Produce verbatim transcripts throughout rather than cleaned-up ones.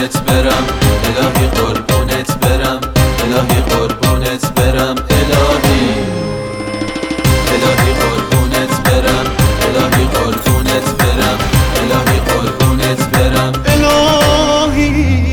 قربونت برم الهی قربونت برم الهی قربونت برم الهی الهی قربونت برم الهی قربونت برم الهی قربونت برم الهی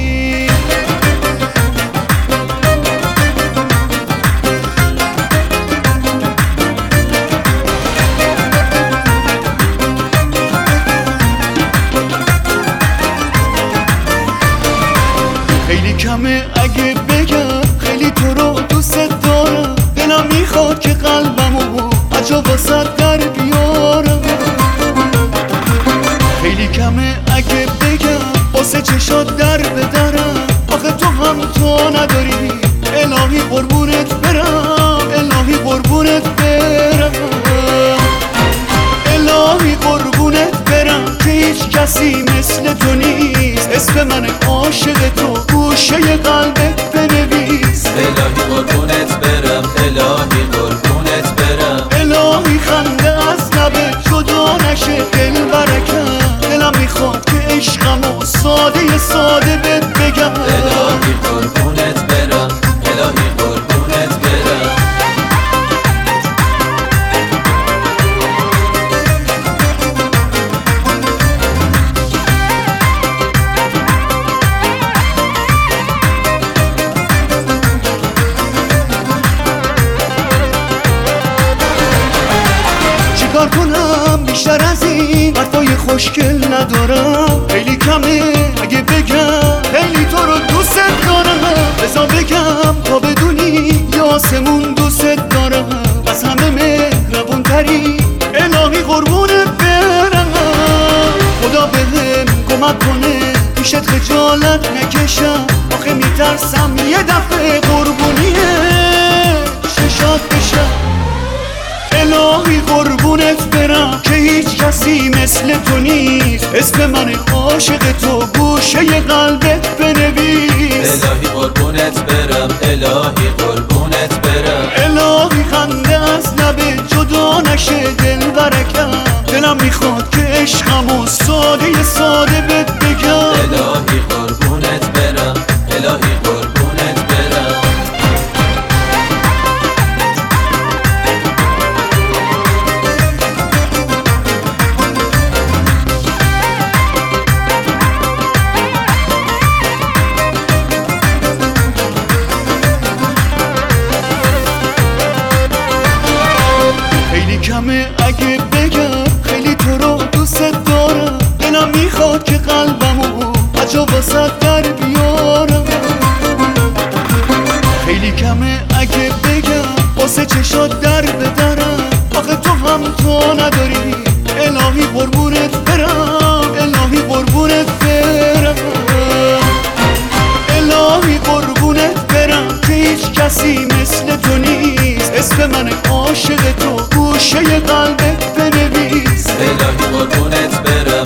خیلی کمه اگه بگم خیلی تو رو دوست دارم، دلم میخواد که قلبمو عجا واسه در بیارم. خیلی کمه اگه بگم واسه چشات در بدرم، آخه تو هم تو نداری. الهی قربونت برم الهی قربونت برم الهی قربونت برم که هیچ کسی مثل تو نیست. اسم من عاشق تو گوشه قلبت بنویس. الهی قربونت برم الهی قربونت برم الهی خنده از لبت جدا نشه دل برکم. دلم میخواد که عشقمو ساده ساده بهت بگم. الهی قربونت برم الهی قربونت برم چیکار کنم بیشتر از این حرفای خوشگل ندارم. خیلی کمه اگه بگم خیلی تو رو دوست دارم. بذار بگم تا بدونی یا آسمون دوست دارم. از همه مهربون تری الهی قربونت برم. خدا بهم کمک کنه پیشت خجالت نکشم، آخه میترسم یه دفعه قربونیه ششات بشم. الهی قربونت برم که هیچ کسی مثل تو نیست. اسم من عاشق تو گوشه قلبت بنویس. الهی قربونت برم الهی قربونت برم الهی خنده از لبت جدا نشه دل برکم. دلم میخواد که عشقمو ساده ساده بهت بگم. الهی قربونت برم الهی قربونت برم خیلی کمه اگه بگم خیلی تو رو دوست دارم. دلم میخواد که قلبمو عجا واسه در بیارم. خیلی کمه اگه بگم واسه چشات در بدرم، آخه تو هم تو نداری. الهی قربونت برم الهی قربونت برم الهی قربونت برم که هیچ کسی مثل تو نیست. اسم من عاشق تو گوشه قلبت بنویس. الهی قربونت برم